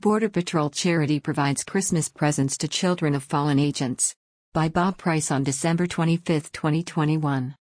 Border Patrol charity provides Christmas presents to children of fallen agents. By Bob Price on December 25, 2021.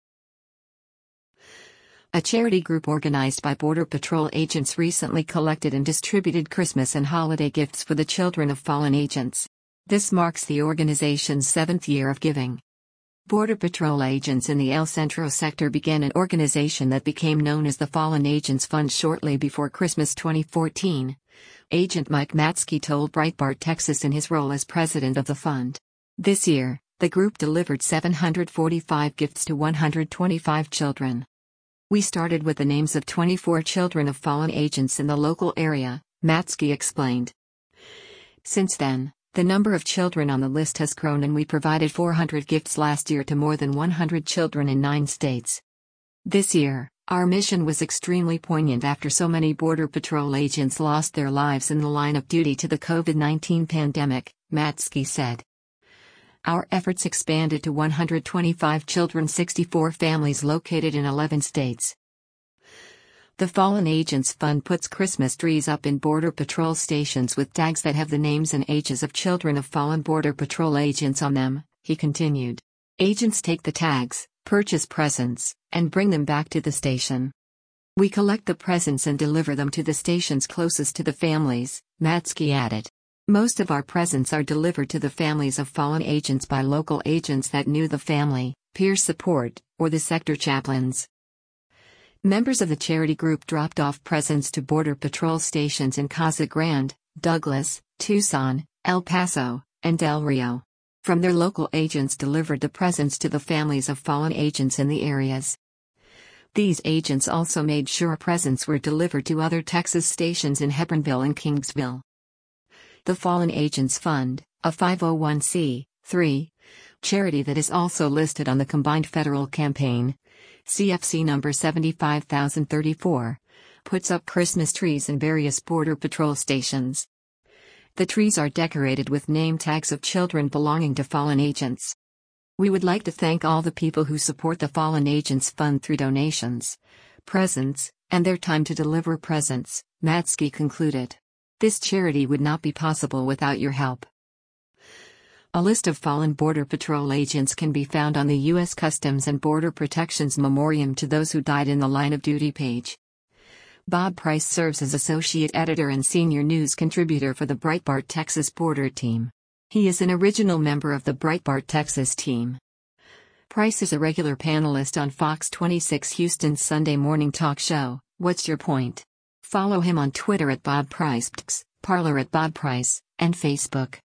A charity group organized by Border Patrol agents recently collected and distributed Christmas and holiday gifts for the children of fallen agents. This marks the organization's 7th year of giving. Border Patrol agents in the El Centro sector began an organization that became known as the Fallen Agents Fund shortly before Christmas 2014. Agent Mike Matsky told Breitbart Texas in his role as president of the fund. This year, the group delivered 745 gifts to 125 children. We started with the names of 24 children of fallen agents in the local area, Matsky explained. Since then, the number of children on the list has grown and we provided 400 gifts last year to more than 100 children in 9 states. This year, our mission was extremely poignant after so many Border Patrol agents lost their lives in the line of duty to the COVID-19 pandemic, Matsky said. Our efforts expanded to 125 children, 64 families located in 11 states. The Fallen Agents Fund puts Christmas trees up in Border Patrol stations with tags that have the names and ages of children of fallen Border Patrol agents on them, he continued. Agents take the tags, purchase presents, and bring them back to the station. We collect the presents and deliver them to the stations closest to the families, Matsky added. Most of our presents are delivered to the families of fallen agents by local agents that knew the family, peer support, or the sector chaplains. Members of the charity group dropped off presents to Border Patrol stations in Casa Grande, Douglas, Tucson, El Paso, and Del Rio. From their local agents delivered the presents to the families of fallen agents in the areas. These agents also made sure presents were delivered to other Texas stations in Hebronville and Kingsville. The Fallen Agents Fund, a 501c3 charity that is also listed on the Combined Federal Campaign, CFC number 75034, puts up Christmas trees in various Border Patrol stations. The trees are decorated with name tags of children belonging to fallen agents. We would like to thank all the people who support the Fallen Agents Fund through donations, presents, and their time to deliver presents, Matsky concluded. This charity would not be possible without your help. A list of fallen Border Patrol agents can be found on the U.S. Customs and Border Protection's Memoriam to Those Who Died in the Line of Duty page. Bob Price serves as associate editor and senior news contributor for the Breitbart Texas Border team. He is an original member of the Breitbart Texas team. Price is a regular panelist on Fox 26 Houston's Sunday morning talk show, What's Your Point? Follow him on Twitter at Bob Price, Parler at Bob Price, and Facebook.